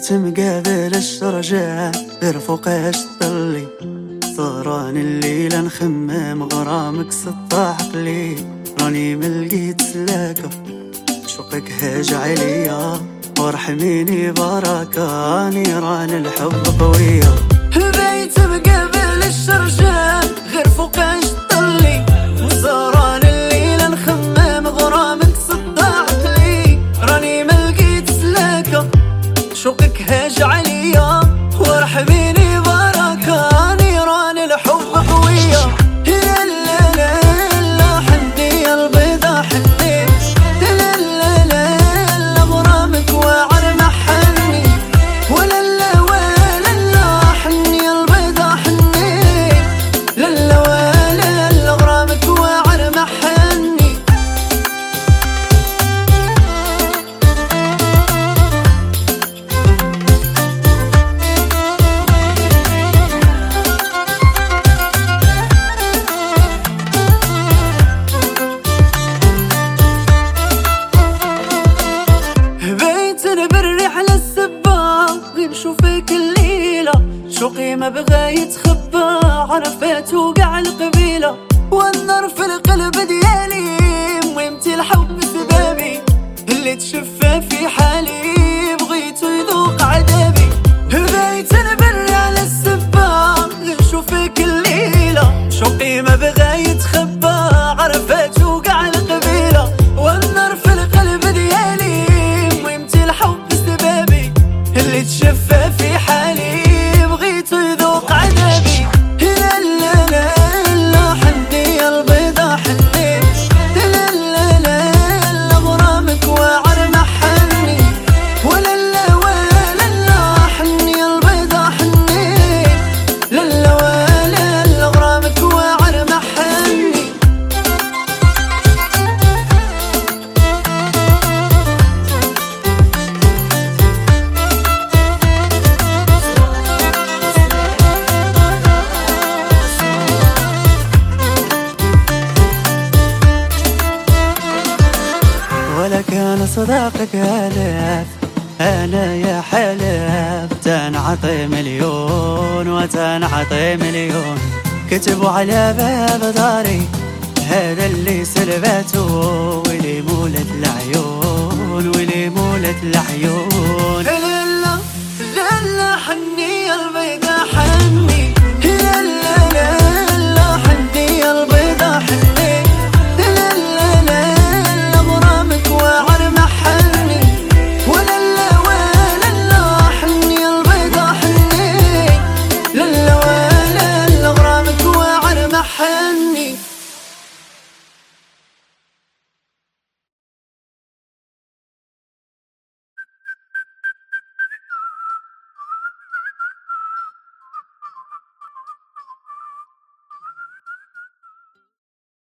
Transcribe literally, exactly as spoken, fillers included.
بيت مقابل الشرجة غير فوقاش تطلي سهران الليلة نخمم غرامك سطاح عقلي راني ملقيت سلاكة شوقك هاج عليا وارحميني بركة نيران الحب قوية. بيت مقابل الشرجة غير فوقاش تطلي سهران الليلة نخمم غرامك سطاح عقلي راني ملقيت سلاكة شوقك هاج عليا وارحميني بركة نيران الحب قوية. لا لا لا لا حني البيضة حني لا لا لا لا غرامك واعر محني ولا لا ولا لا حني البيضة حني لا لا ولا لا غرامك واعر محني. على السبا غير نشوفك الليلة شوقي ما بغا يتخبى عرفات وقع القبيلة والنار في القلب ديالي مهمتي الحب سبابي اللي تشفى في حالي بغيتو يذوق عذابي. بغيت نبري على السبا غير نشوفك الليلة شوقي ما بغا يتخبى عرفات وقع القبيلة والنار في القلب ديالي مهمتي الحب اللي تشفى في حالي بغيتو يذوق عذابي. لا لا لا لا حني البيضة حني لا لا لا لا غرامك واعر محني ولا لا ولا لا حني البيضة حني لا لا ولا لا غرامك واعر محني. ولا كان صداقك هلاف أنا يا حلاف تنعطي مليون وتنعطي مليون كتبوا على باب داري هذا اللي سلبته ولي مولت العيون ولي مولت العيون.